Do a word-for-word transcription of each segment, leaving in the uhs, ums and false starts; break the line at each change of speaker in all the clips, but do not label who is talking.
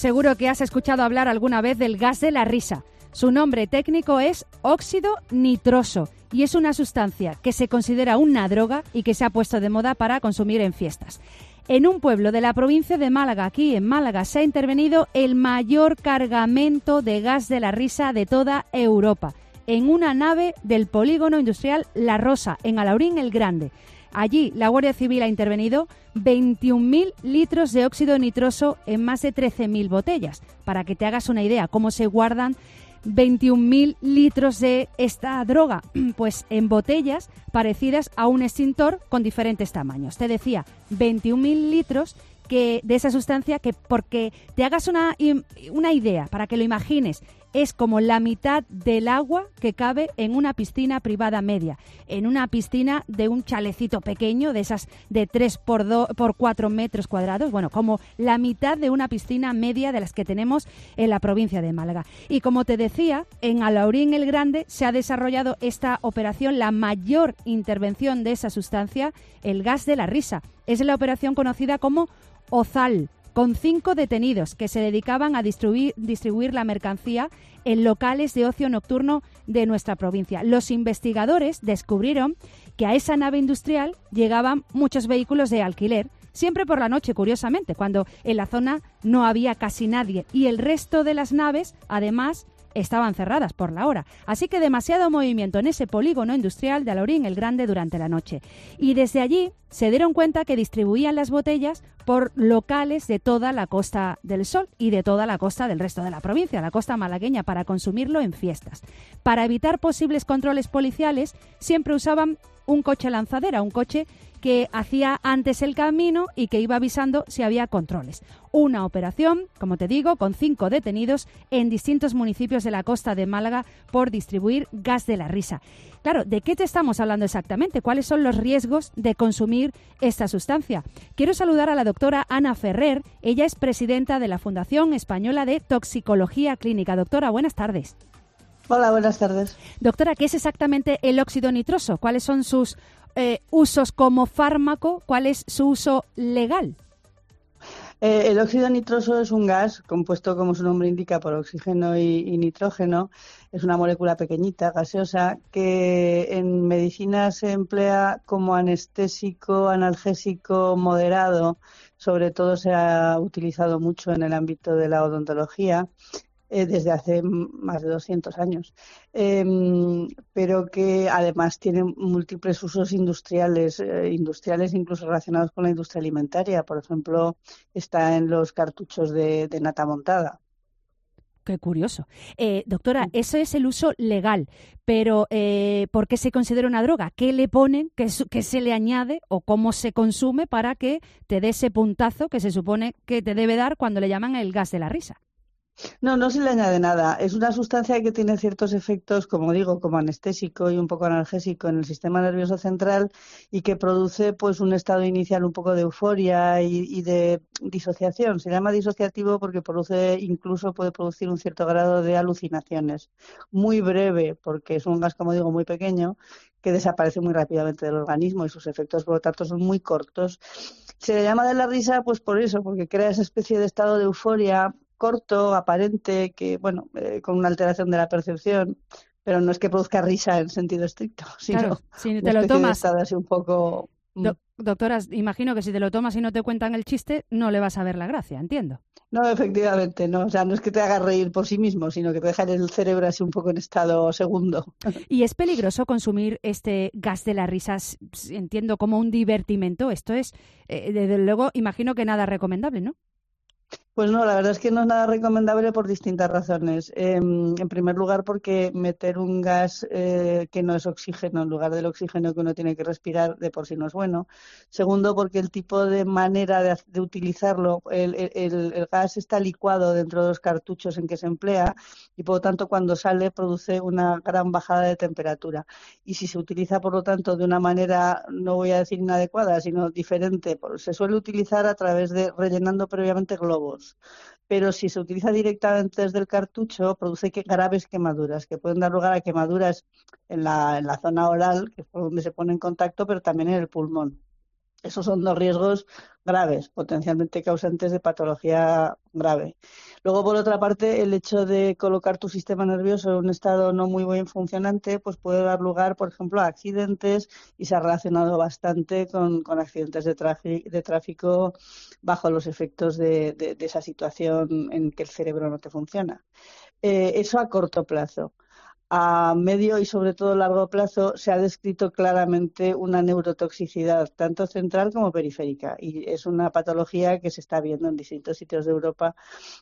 Seguro que has escuchado hablar alguna vez del gas de la risa. Su nombre técnico es óxido nitroso y es una sustancia que se considera una droga y que se ha puesto de moda para consumir en fiestas. En un pueblo de la provincia de Málaga, aquí en Málaga, se ha intervenido el mayor cargamento de gas de la risa de toda Europa, en una nave del polígono industrial La Rosa, en Alhaurín el Grande. Allí la Guardia Civil ha intervenido veintiún mil litros de óxido nitroso en más de trece mil botellas. Para que te hagas una idea cómo se guardan veintiún mil litros de esta droga, pues en botellas parecidas a un extintor con diferentes tamaños. Te decía, veintiún mil litros que, de esa sustancia que, porque te hagas una, una idea, para que lo imagines, es como la mitad del agua que cabe en una piscina privada media, en una piscina de un chalecito pequeño, de esas de tres por cuatro metros cuadrados, bueno, como la mitad de una piscina media de las que tenemos en la provincia de Málaga. Y como te decía, en Alhaurín el Grande se ha desarrollado esta operación, la mayor intervención de esa sustancia, el gas de la risa. Es la operación conocida como Ozal, con cinco detenidos que se dedicaban a distribuir, distribuir la mercancía en locales de ocio nocturno de nuestra provincia. Los investigadores descubrieron que a esa nave industrial llegaban muchos vehículos de alquiler, siempre por la noche, curiosamente, cuando en la zona no había casi nadie, y el resto de las naves, además, estaban cerradas por la hora. Así que demasiado movimiento en ese polígono industrial de Alhaurín el Grande durante la noche. Y desde allí se dieron cuenta que distribuían las botellas por locales de toda la Costa del Sol y de toda la costa del resto de la provincia, la costa malagueña, para consumirlo en fiestas. Para evitar posibles controles policiales, siempre usaban un coche lanzadera, un coche que hacía antes el camino y que iba avisando si había controles. Una operación, como te digo, con cinco detenidos en distintos municipios de la costa de Málaga por distribuir gas de la risa. Claro, ¿de qué te estamos hablando exactamente? ¿Cuáles son los riesgos de consumir esta sustancia? Quiero saludar a la doctora Ana Ferrer. Ella es presidenta de la Fundación Española de Toxicología Clínica. Doctora, buenas tardes.
Hola, buenas tardes.
Doctora, ¿qué es exactamente el óxido nitroso? ¿Cuáles son sus eh, usos como fármaco? ¿Cuál es su uso legal?
Eh, el óxido nitroso es un gas compuesto, como su nombre indica, por oxígeno y, y nitrógeno. Es una molécula pequeñita, gaseosa, que en medicina se emplea como anestésico, analgésico moderado. Sobre todo se ha utilizado mucho en el ámbito de la odontología, Eh, desde hace más de doscientos años, eh, pero que además tiene múltiples usos industriales, eh, industriales incluso relacionados con la industria alimentaria. Por ejemplo, está en los cartuchos de, de nata montada.
Qué curioso. Eh, doctora, ese es el uso legal, pero eh, ¿por qué se considera una droga? ¿Qué le ponen, qué, qué se le añade o cómo se consume para que te dé ese puntazo que se supone que te debe dar cuando le llaman el gas de la risa?
No, no se le añade nada. Es una sustancia que tiene ciertos efectos, como digo, como anestésico y un poco analgésico en el sistema nervioso central y que produce pues un estado inicial un poco de euforia y, y de disociación. Se llama disociativo porque produce, incluso puede producir un cierto grado de alucinaciones. Muy breve, porque es un gas, como digo, muy pequeño, que desaparece muy rápidamente del organismo y sus efectos, por lo tanto, son muy cortos. Se le llama de la risa pues por eso, porque crea esa especie de estado de euforia corto, aparente, que bueno, eh, con una alteración de la percepción, pero no es que produzca risa en sentido estricto, sino
claro, si te
una
lo
especie
tomas,
de estado así un poco...
Do, doctoras, imagino que si te lo tomas y no te cuentan el chiste, no le vas a ver la gracia, entiendo.
No, efectivamente, no. O sea, no es que te haga reír por sí mismo, sino que te deja el cerebro así un poco en estado segundo.
¿Y es peligroso consumir este gas de las risas, entiendo, como un divertimento? Esto es, eh, desde luego, imagino que nada recomendable, ¿no?
Pues no, la verdad es que no es nada recomendable por distintas razones. Eh, en primer lugar, porque meter un gas eh, que no es oxígeno en lugar del oxígeno que uno tiene que respirar de por sí no es bueno. Segundo, porque el tipo de manera de, de utilizarlo, el, el, el gas está licuado dentro de los cartuchos en que se emplea y por lo tanto cuando sale produce una gran bajada de temperatura. Y si se utiliza por lo tanto de una manera, no voy a decir inadecuada, sino diferente, se suele utilizar a través de rellenando previamente globos. Pero si se utiliza directamente desde el cartucho, produce que graves quemaduras, que pueden dar lugar a quemaduras en la, en la zona oral, que es por donde se pone en contacto, pero también en el pulmón. Esos son dos riesgos graves, potencialmente causantes de patología grave. Luego, por otra parte, el hecho de colocar tu sistema nervioso en un estado no muy bien funcionante, pues puede dar lugar, por ejemplo, a accidentes, y se ha relacionado bastante con, con accidentes de, tráfico, de tráfico bajo los efectos de, de, de esa situación en que el cerebro no te funciona. Eh, eso a corto plazo. A medio y sobre todo largo plazo se ha descrito claramente una neurotoxicidad tanto central como periférica, y es una patología que se está viendo en distintos sitios de Europa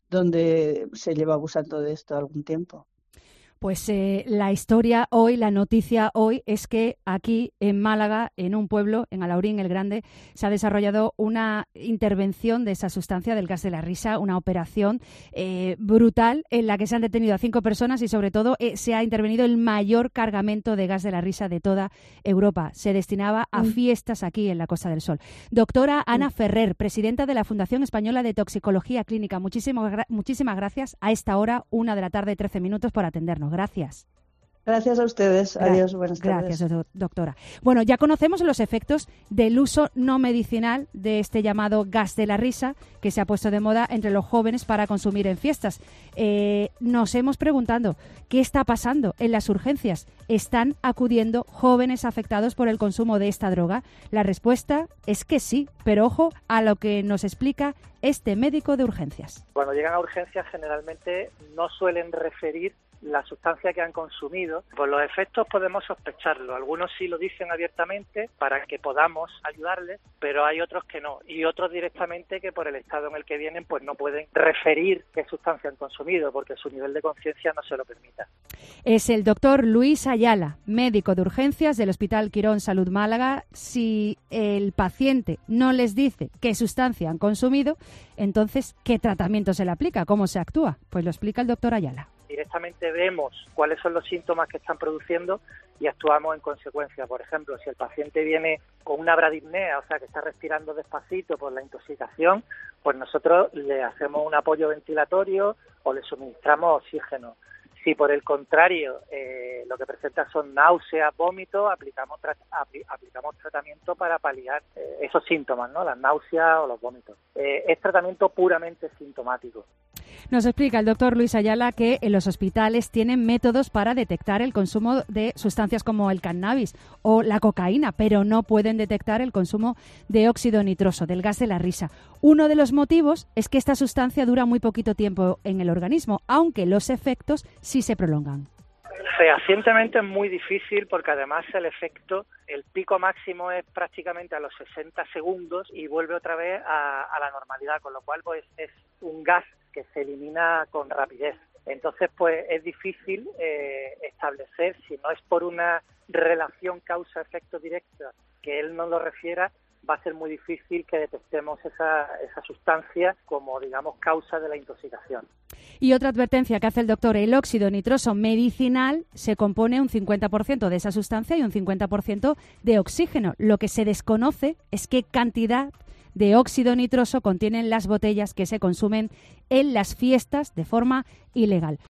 donde se lleva abusando de esto algún tiempo.
Pues eh, la historia hoy, la noticia hoy es que aquí en Málaga, en un pueblo, en Alaurín el Grande, se ha desarrollado una intervención de esa sustancia del gas de la risa, una operación eh, brutal en la que se han detenido a cinco personas y sobre todo eh, se ha intervenido el mayor cargamento de gas de la risa de toda Europa. Se destinaba a fiestas aquí en la Costa del Sol. Doctora Ana Ferrer, presidenta de la Fundación Española de Toxicología Clínica, muchísimas, muchísimas gracias a esta hora, una de la tarde, trece minutos, por atendernos. Gracias.
Gracias a ustedes. Adiós, buenas tardes.
Gracias, doctora. Bueno, ya conocemos los efectos del uso no medicinal de este llamado gas de la risa que se ha puesto de moda entre los jóvenes para consumir en fiestas. Eh, nos hemos preguntado, ¿qué está pasando en las urgencias? ¿Están acudiendo jóvenes afectados por el consumo de esta droga? La respuesta es que sí, pero ojo a lo que nos explica este médico de urgencias.
Cuando llegan a urgencias generalmente no suelen referir la sustancia que han consumido. Por los efectos podemos sospecharlo. Algunos sí lo dicen abiertamente para que podamos ayudarles, pero hay otros que no. Y otros directamente que por el estado en el que vienen pues no pueden referir qué sustancia han consumido porque su nivel de conciencia no se lo permita.
Es el doctor Luis Ayala, médico de urgencias del Hospital Quirón Salud Málaga. Si el paciente no les dice qué sustancia han consumido, entonces, ¿qué tratamiento se le aplica? ¿Cómo se actúa? Pues lo explica el doctor Ayala.
Directamente vemos cuáles son los síntomas que están produciendo y actuamos en consecuencia. Por ejemplo, si el paciente viene con una bradipnea, o sea, que está respirando despacito por la intoxicación, pues nosotros le hacemos un apoyo ventilatorio o le suministramos oxígeno. Si por el contrario eh, lo que presenta son náuseas, vómitos, aplicamos, tra- apl- aplicamos tratamiento para paliar eh, esos síntomas, ¿no? Las náuseas o los vómitos. Eh, es tratamiento puramente sintomático.
Nos explica el doctor Luis Ayala que en los hospitales tienen métodos para detectar el consumo de sustancias como el cannabis o la cocaína, pero no pueden detectar el consumo de óxido nitroso, del gas de la risa. Uno de los motivos es que esta sustancia dura muy poquito tiempo en el organismo, aunque los efectos sí se prolongan.
Fehacientemente es muy difícil porque además el efecto, el pico máximo es prácticamente a los sesenta segundos y vuelve otra vez a, a la normalidad, con lo cual pues es un gas que se elimina con rapidez. Entonces pues es difícil eh, establecer, si no es por una relación causa-efecto directa que él nos lo refiera, va a ser muy difícil que detectemos esa, esa sustancia como, digamos, causa de la intoxicación.
Y otra advertencia que hace el doctor, el óxido nitroso medicinal se compone un cincuenta por ciento de esa sustancia y un cincuenta por ciento de oxígeno. Lo que se desconoce es qué cantidad de óxido nitroso contienen las botellas que se consumen en las fiestas de forma ilegal.